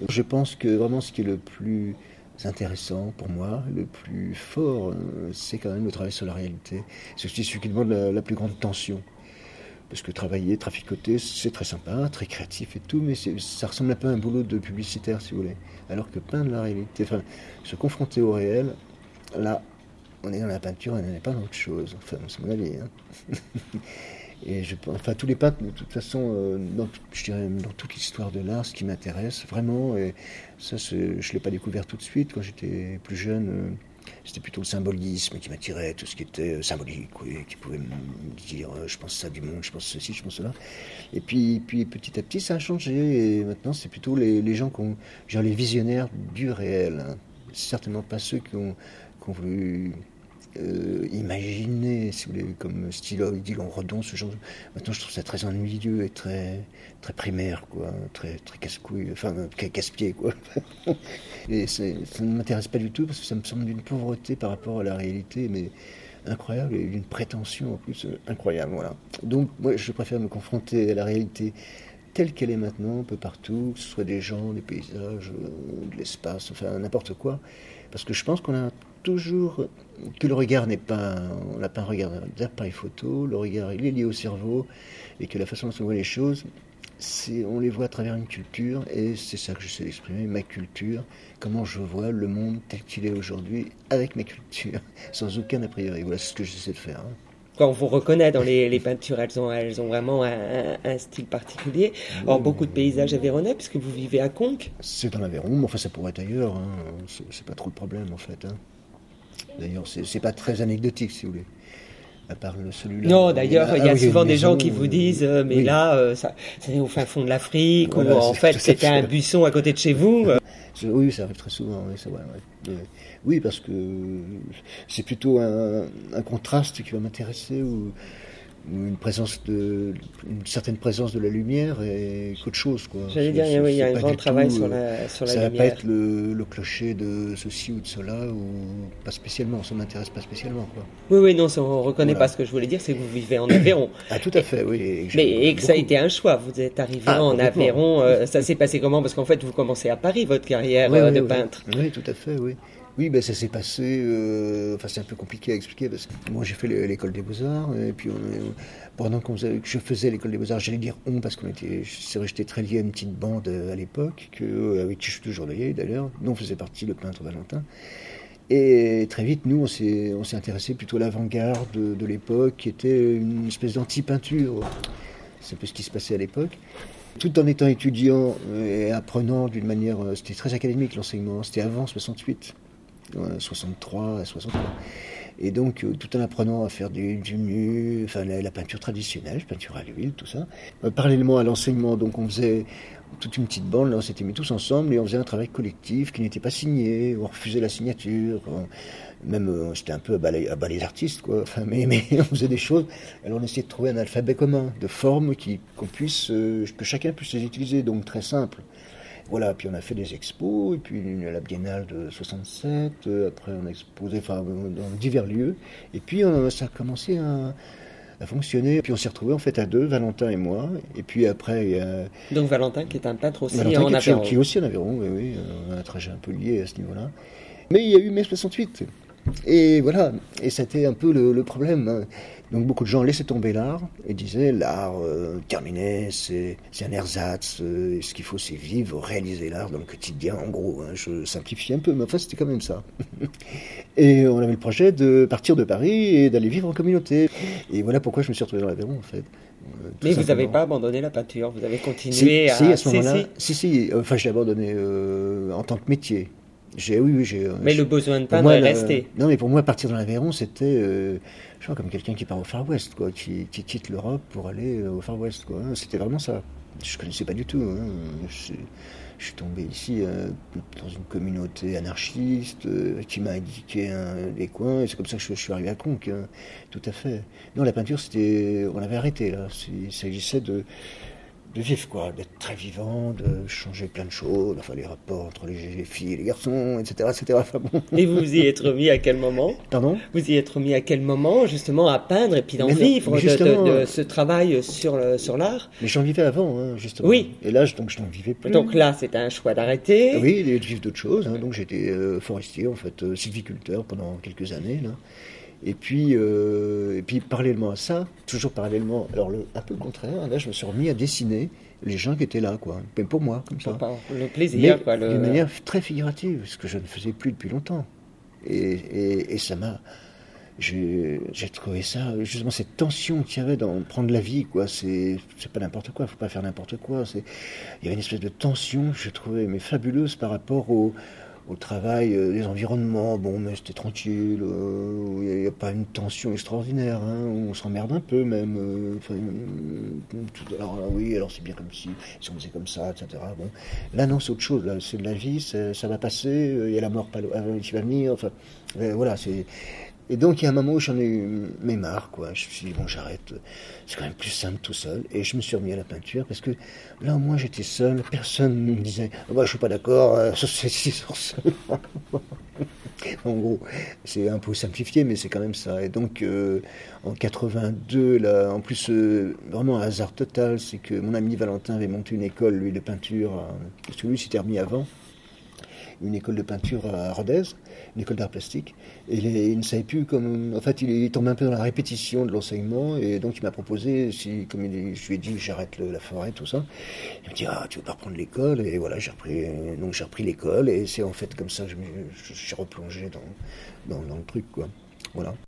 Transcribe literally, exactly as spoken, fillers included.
Je pense que vraiment ce qui est le plus intéressant pour moi, le plus fort, c'est quand même le travail sur la réalité. C'est aussi celui qui demande la, la plus grande tension. Parce que travailler, traficoter, c'est très sympa, très créatif et tout, mais c'est, ça ressemble un peu à un boulot de publicitaire, si vous voulez. Alors que peindre la réalité, enfin, se confronter au réel, là, on est dans la peinture et on n'est pas dans autre chose. Enfin, c'est mon avis. Hein. Et je, enfin, tous les peintres, de toute façon, euh, dans, je dirais, dans toute l'histoire de l'art, ce qui m'intéresse vraiment, et ça, c'est, je ne l'ai pas découvert tout de suite quand j'étais plus jeune. Euh, C'était plutôt le symbolisme qui m'attirait, tout ce qui était symbolique, oui, qui pouvait me dire euh, je pense ça du monde, je pense ceci, je pense cela. Et puis, puis petit à petit, ça a changé. Et maintenant, c'est plutôt les, les gens qui ont, genre les visionnaires du réel. Hein. Certainement pas ceux qui ont, qui ont voulu euh, imaginer, si vous voulez, comme stylo, Odilon Redon, ce genre de... Maintenant, je trouve ça très ennuyeux et très, très primaire, quoi, très, très casse-couille, enfin, casse-pied, quoi. Et c'est, ça ne m'intéresse pas du tout parce que ça me semble d'une pauvreté par rapport à la réalité, mais incroyable, et d'une prétention en plus incroyable, voilà. Donc, moi, je préfère me confronter à la réalité telle qu'elle est maintenant, un peu partout, que ce soit des gens, des paysages, de l'espace, enfin, n'importe quoi. Parce que je pense qu'on a toujours, que le regard n'est pas, on n'a pas un regard d'appareil photo, le regard il est lié au cerveau, et que la façon dont on voit les choses, c'est, on les voit à travers une culture, et c'est ça que j'essaie d'exprimer, ma culture, comment je vois le monde tel qu'il est aujourd'hui, avec ma culture, sans aucun a priori. Voilà, c'est ce que j'essaie de faire. Hein. Quand on vous reconnaît dans les, les peintures, elles ont, elles ont vraiment un, un, un style particulier. Alors, beaucoup de paysages aveyronais, puisque vous vivez à Conques. C'est en Aveyron, mais enfin, ça pourrait être ailleurs. Hein. C'est, c'est pas trop le problème, en fait. Hein. D'ailleurs, c'est, c'est pas très anecdotique, si vous voulez. À part le, celui-là. Non, d'ailleurs, il y a, ah, oui, souvent y a des maison, gens qui vous disent euh, mais oui. là, euh, ça, c'est au fin fond de l'Afrique, voilà, ou en fait, c'était un buisson à côté de chez vous. Oui, ça arrive très souvent, oui, c'est vrai. Ouais. Oui, parce que c'est plutôt un, un contraste qui va m'intéresser, ou, ou une présence de, une certaine présence de la lumière et qu'autre chose, quoi. J'allais dire, c'est, oui, il y a un grand travail tout, sur la, sur la ça lumière. Ça va pas être le, le clocher de ceci ou de cela, ou pas spécialement, ça m'intéresse pas spécialement, quoi. Oui, oui, non, on reconnaît voilà. Pas ce que je voulais dire, c'est que vous vivez en Aveyron. Ah, tout à fait, oui. Et que, Mais, et que ça a été un choix, vous êtes arrivé ah, en Aveyron, euh, ça s'est passé comment? Parce qu'en fait, vous commencez à Paris, votre carrière oui, euh, oui, de oui. peintre. Oui, tout à fait, oui. Oui, ben ça s'est passé. Euh, enfin, c'est un peu compliqué à expliquer parce que moi j'ai fait l'école des Beaux-Arts et puis on, on, pendant qu'on faisait, que je faisais l'école des Beaux-Arts, j'allais dire on parce qu'on était, c'est vrai, j'étais très lié à une petite bande à l'époque que, avec qui je suis toujours lié d'ailleurs, dont faisait partie le peintre Valentin. Et très vite, nous, on s'est, on s'est intéressé plutôt à l'avant-garde de, de l'époque, qui était une espèce d'anti-peinture. C'est un peu ce qui se passait à l'époque. Tout en étant étudiant et apprenant d'une manière, c'était très académique l'enseignement. C'était avant soixante-huit. soixante-trois, soixante-trois. Et donc, euh, tout en apprenant à faire du, du nu, enfin la, la peinture traditionnelle, peinture à l'huile, tout ça. Euh, parallèlement à l'enseignement, donc on faisait toute une petite bande, là on s'était mis tous ensemble et on faisait un travail collectif qui n'était pas signé, on refusait la signature, on, même euh, c'était un peu à bas les, à bas les artistes, quoi. Enfin, mais, mais on faisait des choses, alors on essayait de trouver un alphabet commun, de formes qui, qu'on puisse, euh, que chacun puisse les utiliser, donc très simple. Voilà, puis on a fait des expos, et puis la Biennale de soixante-sept, euh, après on a exposé enfin, dans divers lieux, et puis euh, ça a commencé à, à fonctionner, puis on s'est retrouvés en fait à deux, Valentin et moi, et puis après il y a... Donc Valentin qui est un peintre aussi Valentin en qui Aveyron. Qui est aussi en Aveyron, oui, oui, on a un trajet un peu lié à ce niveau-là. Mais il y a eu mai soixante-huit, et voilà, et c'était un peu le, le problème, hein. Donc beaucoup de gens laissaient tomber l'art et disaient l'art euh, terminé, c'est, c'est un ersatz, euh, ce qu'il faut c'est vivre, réaliser l'art dans le quotidien, en gros, hein, je simplifie un peu, mais enfin c'était quand même ça. Et on avait le projet de partir de Paris et d'aller vivre en communauté. Et voilà pourquoi je me suis retrouvé dans l'Aveyron en fait. Euh, mais vous n'avez pas abandonné la peinture, vous avez continué si, à... Si, à ce moment-là, si, si, si enfin je l'ai abandonné euh, en tant que métier. J'ai, oui, oui, j'ai, mais j'ai, le besoin de peindre est resté. Non, mais pour moi, partir dans l'Aveyron, c'était, euh, je crois, comme quelqu'un qui part au Far West, quoi, qui, qui quitte l'Europe pour aller au Far West, quoi. C'était vraiment ça. Je connaissais pas du tout. Hein. Je, je suis tombé ici euh, dans une communauté anarchiste euh, qui m'a indiqué hein, les coins, et c'est comme ça que je, je suis arrivé à Conques. Hein. Tout à fait. Non, la peinture, c'était, on l'avait arrêté là. Il s'agissait de de vivre, quoi, d'être très vivant, de changer plein de choses, enfin les rapports entre les filles et les garçons, et cetera, et cetera. Enfin, bon. Et vous vous y êtes remis à quel moment? Pardon? Vous y êtes remis à quel moment, justement, à peindre et puis d'en Mais non, vivre mais de, justement, de- de ce travail sur, le- sur l'art? Mais j'en vivais avant, hein, justement. Oui. Et là, je- donc, je n'en vivais plus. Donc là, c'est un choix d'arrêter. Ah oui, et de vivre d'autres choses. Hein. Donc j'étais euh, forestier, en fait, euh, sylviculteur pendant quelques années. Là. Et puis, euh, et puis parallèlement à ça, toujours parallèlement, alors le, un peu le contraire, là je me suis remis à dessiner les gens qui étaient là, quoi. Même pour moi, comme ça. Pas le plaisir, Mais quoi. Le... d'une manière très figurative, ce que je ne faisais plus depuis longtemps. Et, et, et ça m'a... J'ai, j'ai trouvé ça, justement, cette tension qu'il y avait dans prendre la vie, quoi. C'est, c'est pas n'importe quoi, faut pas faire n'importe quoi. C'est, il y avait une espèce de tension que je trouvais mais fabuleuse par rapport au, au travail, euh, les environnements. Bon, mais c'était tranquille, euh, il n'y a, a pas une tension extraordinaire, hein, on s'emmerde un peu même. Euh, enfin, euh, tout, alors là, oui, alors c'est bien comme si, si on faisait comme ça, et cetera. Bon. Là, non, c'est autre chose, là, c'est de la vie, c'est, ça va passer, il y a la mort pas, euh, qui va venir, enfin, euh, voilà, c'est. Et donc, il y a un moment où j'en ai eu mais marre, quoi. Je me suis dit, bon, j'arrête. C'est quand même plus simple tout seul. Et je me suis remis à la peinture parce que là, au moins, j'étais seul. Personne ne me disait, ah, bah, je suis pas d'accord, euh, sur ceci, sur ce. En gros, c'est un peu simplifié, mais c'est quand même ça. Et donc, euh, en quatre-vingt-deux, là, en plus, euh, vraiment un hasard total, c'est que mon ami Valentin avait monté une école, lui, de peinture, à, parce que lui s'était remis avant. Une école de peinture à Rodez, une école d'art plastique. Et il, il ne savait plus comme... En fait, il, il tombait un peu dans la répétition de l'enseignement. Et donc, il m'a proposé, si, comme il, je lui ai dit, j'arrête le, la forêt, tout ça. Il me dit, ah, tu veux pas reprendre l'école? Et voilà, j'ai repris, donc j'ai repris l'école. Et c'est en fait comme ça que je, me, je, je suis replongé dans, dans, dans le truc, quoi. Voilà.